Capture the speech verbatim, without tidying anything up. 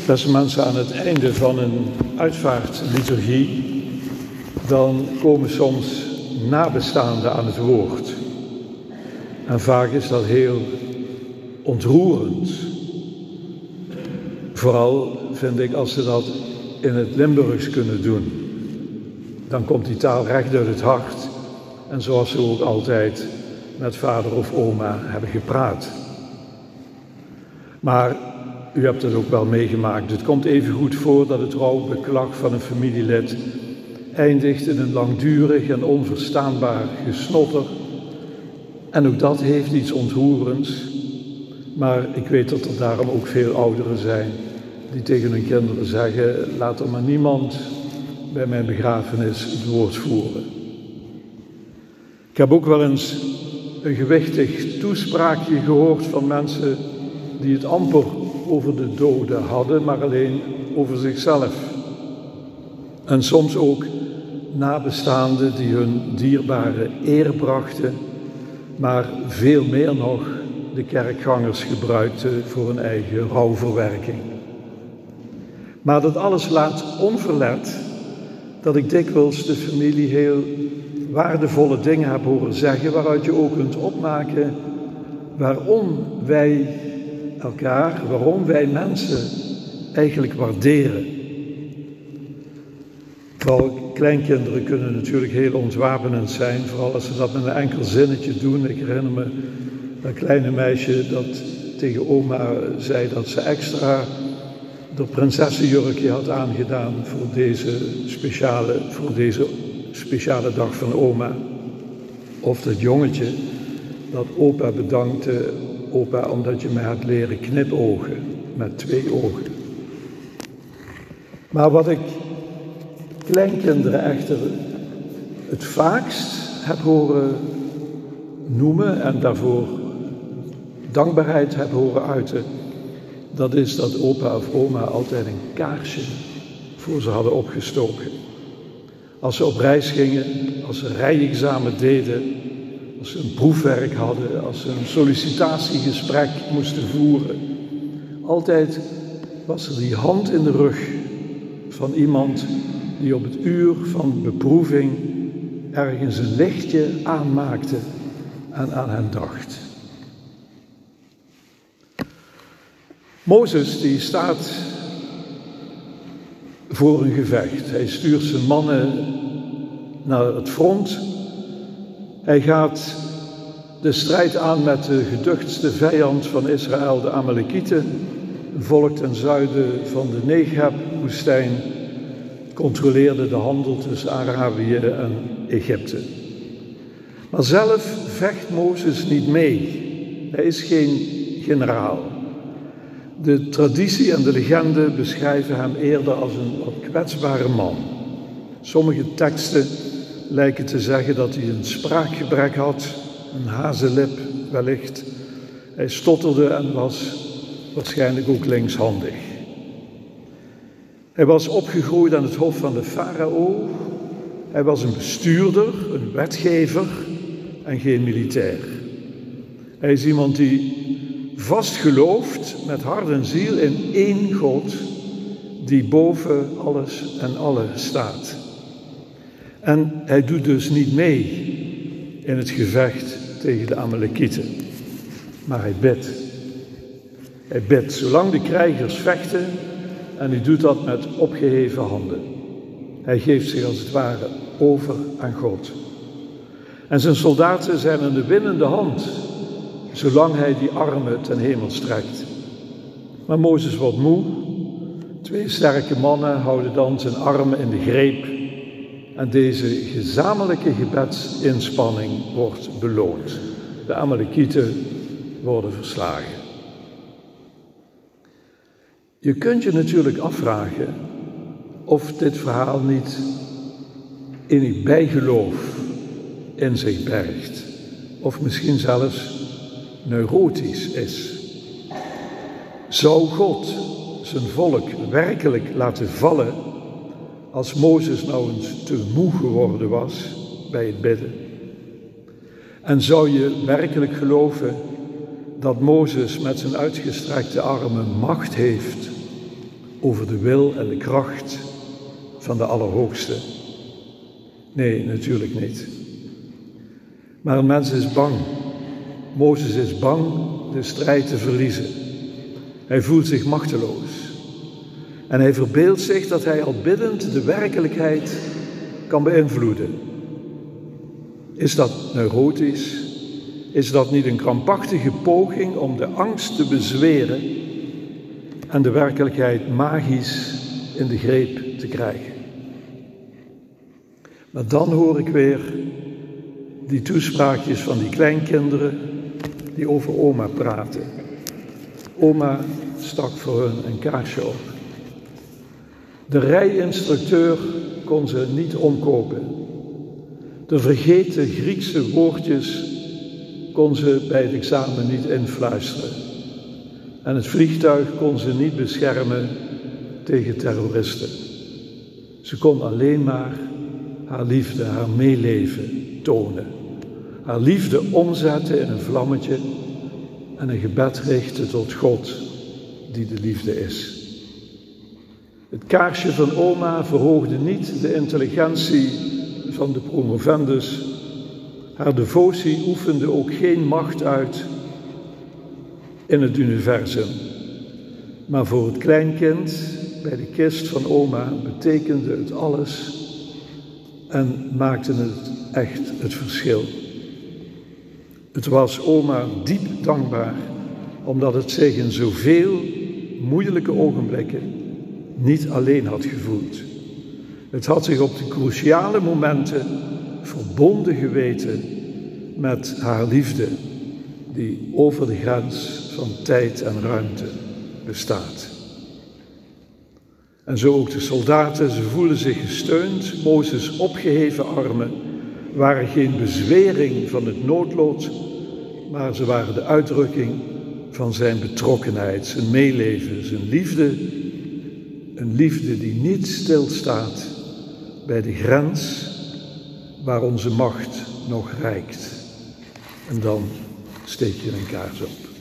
Beste mensen, aan het einde van een uitvaartliturgie, dan komen soms nabestaanden aan het woord. En vaak is dat heel ontroerend. Vooral vind ik als ze dat in het Limburgs kunnen doen. Dan komt die taal recht uit het hart. En zoals ze ook altijd met vader of oma hebben gepraat. Maar u hebt het ook wel meegemaakt. Het komt even goed voor dat het rouwbeklag van een familielid eindigt in een langdurig en onverstaanbaar gesnotter. En ook dat heeft iets ontroerends. Maar ik weet dat er daarom ook veel ouderen zijn die tegen hun kinderen zeggen: laat er maar niemand bij mijn begrafenis het woord voeren. Ik heb ook wel eens een gewichtig toespraakje gehoord van mensen die het amper over de doden hadden, maar alleen over zichzelf. En soms ook nabestaanden die hun dierbare eer brachten, maar veel meer nog de kerkgangers gebruikten voor hun eigen rouwverwerking. Maar dat alles laat onverlet dat ik dikwijls de familie heel waardevolle dingen heb horen zeggen, waaruit je ook kunt opmaken waarom wij elkaar, waarom wij mensen eigenlijk waarderen. Vooral kleinkinderen kunnen natuurlijk heel ontwapenend zijn, vooral als ze dat met een enkel zinnetje doen. Ik herinner me dat kleine meisje dat tegen oma zei dat ze extra de prinsessenjurkje had aangedaan voor deze speciale, voor deze speciale dag van oma. Of dat jongetje dat opa bedankte: opa, omdat je mij hebt leren knipogen met twee ogen. Maar wat ik kleinkinderen echter het vaakst heb horen noemen en daarvoor dankbaarheid heb horen uiten, dat is dat opa of oma altijd een kaarsje voor ze hadden opgestoken. Als ze op reis gingen, als ze rijexamen deden, als ze een proefwerk hadden, als ze een sollicitatiegesprek moesten voeren. Altijd was er die hand in de rug van iemand die op het uur van beproeving ergens een lichtje aanmaakte en aan hen dacht. Mozes die staat voor een gevecht. Hij stuurt zijn mannen naar het front. Hij gaat de strijd aan met de geduchtste vijand van Israël, de Amalekieten, een volk ten zuiden van de Negeb-woestijn, controleerde de handel tussen Arabië en Egypte. Maar zelf vecht Mozes niet mee. Hij is geen generaal. De traditie en de legende beschrijven hem eerder als een wat kwetsbare man. Sommige teksten lijken te zeggen dat hij een spraakgebrek had, een hazenlip wellicht. Hij stotterde en was waarschijnlijk ook linkshandig. Hij was opgegroeid aan het hof van de farao. Hij was een bestuurder, een wetgever en geen militair. Hij is iemand die vast gelooft met hart en ziel in één God die boven alles en allen staat. En hij doet dus niet mee in het gevecht tegen de Amalekieten, maar hij bidt. Hij bidt zolang de krijgers vechten en hij doet dat met opgeheven handen. Hij geeft zich als het ware over aan God. En zijn soldaten zijn aan de winnende hand, zolang hij die armen ten hemel strekt. Maar Mozes wordt moe. Twee sterke mannen houden dan zijn armen in de greep. En deze gezamenlijke gebedsinspanning wordt beloond. De Amalekieten worden verslagen. Je kunt je natuurlijk afvragen of dit verhaal niet enig bijgeloof in zich bergt. Of misschien zelfs neurotisch is. Zou God zijn volk werkelijk laten vallen als Mozes nou eens te moe geworden was bij het bidden? En zou je werkelijk geloven dat Mozes met zijn uitgestrekte armen macht heeft over de wil en de kracht van de Allerhoogste. Nee, natuurlijk niet. Maar een mens is bang. Mozes is bang de strijd te verliezen. Hij voelt zich machteloos. En hij verbeeldt zich dat hij al biddend de werkelijkheid kan beïnvloeden. Is dat neurotisch? Is dat niet een krampachtige poging om de angst te bezweren en de werkelijkheid magisch in de greep te krijgen? Maar dan hoor ik weer die toespraakjes van die kleinkinderen die over oma praten. Oma stak voor hun een kaarsje op. De rijinstructeur kon ze niet omkopen. De vergeten Griekse woordjes kon ze bij het examen niet influisteren. En het vliegtuig kon ze niet beschermen tegen terroristen. Ze kon alleen maar haar liefde, haar meeleven tonen. Haar liefde omzetten in een vlammetje en een gebed richten tot God, die de liefde is. Het kaarsje van oma verhoogde niet de intelligentie van de promovendus. Haar devotie oefende ook geen macht uit in het universum. Maar voor het kleinkind bij de kist van oma betekende het alles en maakte het echt het verschil. Het was oma diep dankbaar, omdat het zich in zoveel moeilijke ogenblikken niet alleen had gevoeld. Het had zich op de cruciale momenten verbonden geweten met haar liefde, die over de grens van tijd en ruimte bestaat. En zo ook de soldaten, ze voelden zich gesteund. Mozes' opgeheven armen waren geen bezwering van het noodlot, maar ze waren de uitdrukking van zijn betrokkenheid, zijn meeleven, zijn liefde. Een liefde die niet stilstaat bij de grens waar onze macht nog reikt. En dan steek je een kaars op.